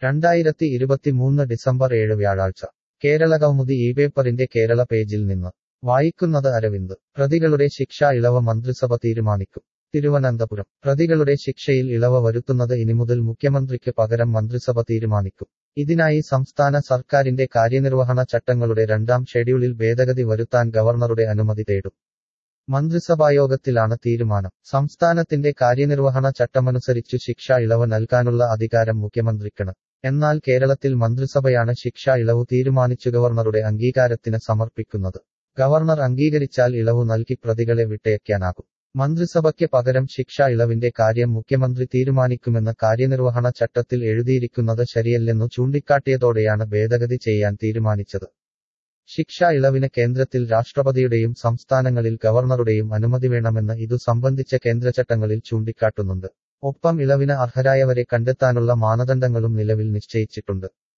2023 December 7 വ്യാഴാഴ്ച കേരളകൗമുദി ഇപേപ്പറിന്റെ കേരള പേജിൽ നിന്ന് വായിക്കുന്നത് അരവിന്ദ്. പ്രതികളുടെ ശിക്ഷാ ഇളവ് മന്ത്രിസഭ തീരുമാനിക്കും. തിരുവനന്തപുരം. പ്രതികളുടെ ശിക്ഷയിൽ ഇളവ് വരുത്തുന്നത് ഇനിമുതൽ മുഖ്യമന്ത്രിക്ക് പകരം മന്ത്രിസഭ തീരുമാനിക്കും. ഇതിനായി സംസ്ഥാന സർക്കാരിന്റെ കാര്യനിർവഹണ ചട്ടങ്ങളുടെ 2ാം ഷെഡ്യൂളിൽ ഭേദഗതി വരുത്താൻ ഗവർണറുടെ അനുമതി തേടും. മന്ത്രിസഭായോഗത്തിലാണ് തീരുമാനം. സംസ്ഥാനത്തിന്റെ കാര്യനിർവഹണ ചട്ടമനുസരിച്ചു ശിക്ഷാ ഇളവ് നൽകാനുള്ള അധികാരം മുഖ്യമന്ത്രിക്കാണ്. എന്നാൽ കേരളത്തിൽ മന്ത്രിസഭയാണ് ശിക്ഷാ ഇളവു തീരുമാനിച്ചു ഗവർണറുടെ അംഗീകാരത്തിന് സമർപ്പിക്കുന്നത്. ഗവർണർ അംഗീകരിച്ചാൽ ഇളവു നൽകി പ്രതികളെ വിട്ടയക്കാനാകും. മന്ത്രിസഭയ്ക്ക് പകരം ശിക്ഷാ ഇളവിന്റെ കാര്യം മുഖ്യമന്ത്രി തീരുമാനിക്കുമെന്ന് കാര്യനിർവഹണ ചട്ടത്തിൽ എഴുതിയിരിക്കുന്നത് ശരിയല്ലെന്നു ചൂണ്ടിക്കാട്ടിയതോടെയാണ് ഭേദഗതി ചെയ്യാൻ തീരുമാനിച്ചത്. ശിക്ഷാ ഇളവിന് കേന്ദ്രത്തിൽ രാഷ്ട്രപതിയുടെയും സംസ്ഥാനങ്ങളിൽ ഗവർണറുടെയും അനുമതി വേണമെന്ന് ഇതു സംബന്ധിച്ച കേന്ദ്രചട്ടങ്ങളിൽ ചൂണ്ടിക്കാട്ടുന്നുണ്ട്. ഒപ്പം ഇളവിന് അർഹരായവരെ കണ്ടെത്താനുള്ള മാനദണ്ഡങ്ങളും നിലവിൽ നിശ്ചയിച്ചിട്ടുണ്ട്.